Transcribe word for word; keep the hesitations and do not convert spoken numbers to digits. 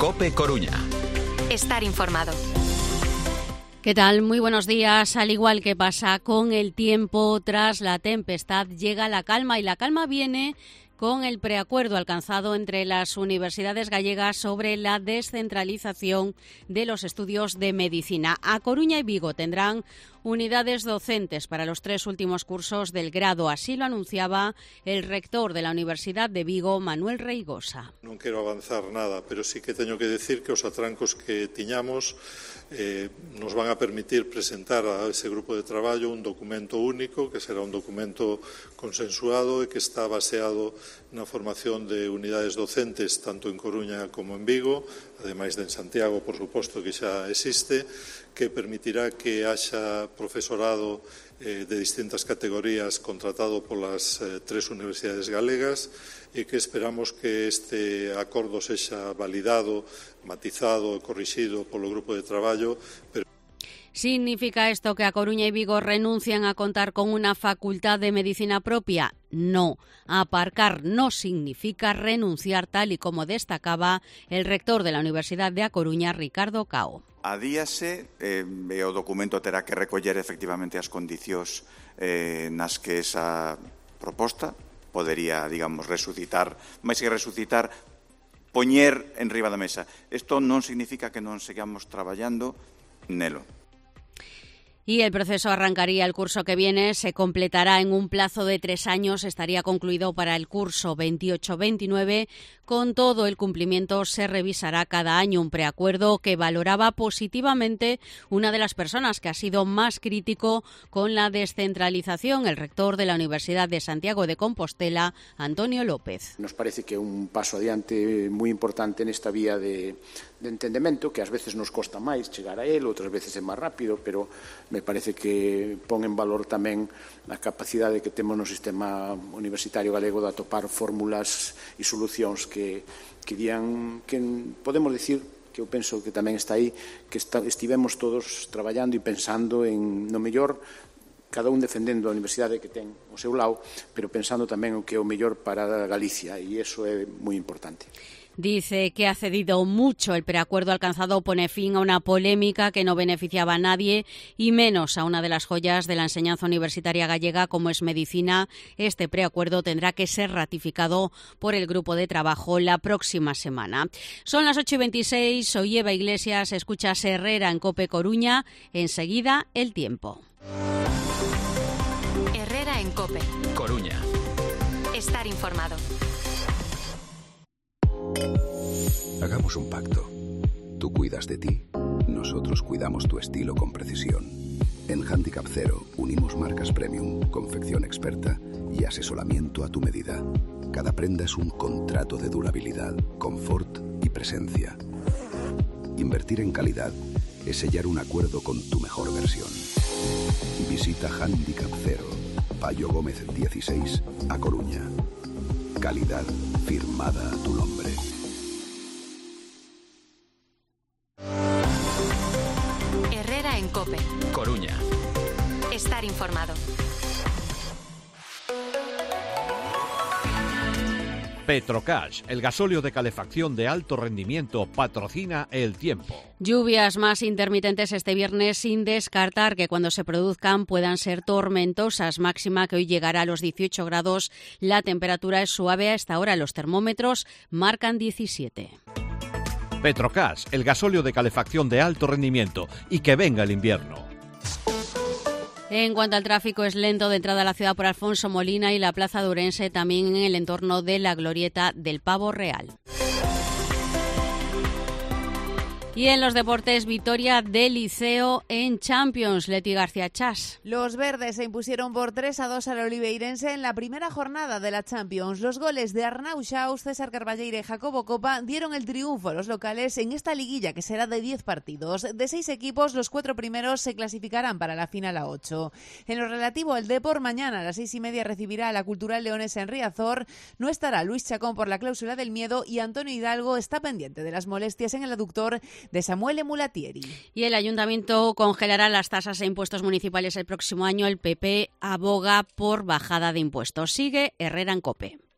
COPE Coruña. Estar informado. ¿Qué tal? Muy buenos días. Al igual que pasa con el tiempo, tras la tempestad llega la calma, y la calma viene con el preacuerdo alcanzado entre las universidades gallegas sobre la descentralización de los estudios de medicina. A Coruña y Vigo tendrán unidades docentes para los tres últimos cursos del grado. Así lo anunciaba el rector de la Universidad de Vigo, Manuel Reigosa. Non quero avanzar nada, pero sí que teño que decir que os atrancos que tiñamos eh, nos van a permitir presentar a ese grupo de traballo un documento único, que será un documento consensuado e que está baseado na formación de unidades docentes tanto en Coruña como en Vigo, ademais de en Santiago, por suposto, que xa existe, que permitirá que haxa profesorado eh, de distintas categorías contratado polas eh, tres universidades galegas e que esperamos que este acordo sexa validado, matizado e corrixido polo grupo de traballo. Pero ¿Significa esto que A Coruña y Vigo renuncian a contar con una facultad de medicina propia? No. Aparcar no significa renunciar, tal y como destacaba el rector de la Universidad de A Coruña, Ricardo Cao. Adíase, eh, e o documento terá que recoller efectivamente as condicións eh, nas que esa proposta podería, digamos, resucitar, máis que resucitar, poñer en riba da mesa. Isto non significa que non sigamos traballando nelo. Y el proceso arrancaría el curso que viene, se completará en un plazo de tres años, estaría concluido para el curso veintiocho veintinueve. Con todo el cumplimiento se revisará cada año, un preacuerdo que valoraba positivamente una de las personas que ha sido más crítico con la descentralización, el rector de la Universidad de Santiago de Compostela, Antonio López. Nos parece que é un paso adiante moi importante nesta vía de, de entendemento, que ás veces nos costa máis chegar a él, outras veces é máis rápido, pero me parece que pon en valor tamén a capacidade que temos no sistema universitario galego de atopar fórmulas e solucións que, que dian, que podemos dicir, que eu penso que tamén está aí, que está, estivemos todos traballando e pensando en, no mellor, cada un defendendo a universidade que ten o seu lado, pero pensando tamén o que é o mellor para Galicia, e iso é moi importante. Dice que ha cedido mucho. El preacuerdo alcanzado pone fin a una polémica que no beneficiaba a nadie y menos a una de las joyas de la enseñanza universitaria gallega como es medicina. Este preacuerdo tendrá que ser ratificado por el grupo de trabajo la próxima semana. Son las ocho y veintiséis, soy Eva Iglesias, escuchas Herrera en COPE Coruña. Enseguida, el tiempo. Herrera en COPE Coruña. Estar informado. Hagamos un pacto. Tú cuidas de ti, nosotros cuidamos tu estilo con precisión. En Handicap Cero unimos marcas premium, confección experta y asesoramiento a tu medida. Cada prenda es un contrato de durabilidad, confort y presencia. Invertir en calidad es sellar un acuerdo con tu mejor versión. Visita Handicap Cero, Payo Gómez dieciséis, A Coruña. Calidad firmada a tu nombre. Herrera en COPE Coruña. Estar informado. Petrocash, el gasóleo de calefacción de alto rendimiento, patrocina el tiempo. Lluvias más intermitentes este viernes, sin descartar que cuando se produzcan puedan ser tormentosas, máxima que hoy llegará a los dieciocho grados. La temperatura es suave a esta hora, los termómetros marcan diecisiete. Petrocash, el gasóleo de calefacción de alto rendimiento, y que venga el invierno. En cuanto al tráfico, es lento de entrada a la ciudad por Alfonso Molina y la Plaza de Ourense, también en el entorno de la Glorieta del Pavo Real. Y en los deportes, victoria del Liceo en Champions. Leti García Chas. Los verdes se impusieron por tres a dos al oliveirense en la primera jornada de la Champions. Los goles de Arnau Xaus, César Carballeira y Jacobo Copa dieron el triunfo a los locales en esta liguilla que será de diez partidos. De seis equipos, los cuatro primeros se clasificarán para la final a ocho. En lo relativo al Depor, mañana a las seis y media recibirá a la Cultural Leonesa en Riazor. No estará Luis Chacón por la cláusula del miedo y Antonio Hidalgo está pendiente de las molestias en el aductor de Samuele Mulatieri. Y el Ayuntamiento congelará las tasas e impuestos municipales el próximo año. El P P aboga por bajada de impuestos. Sigue Herrera en COPE.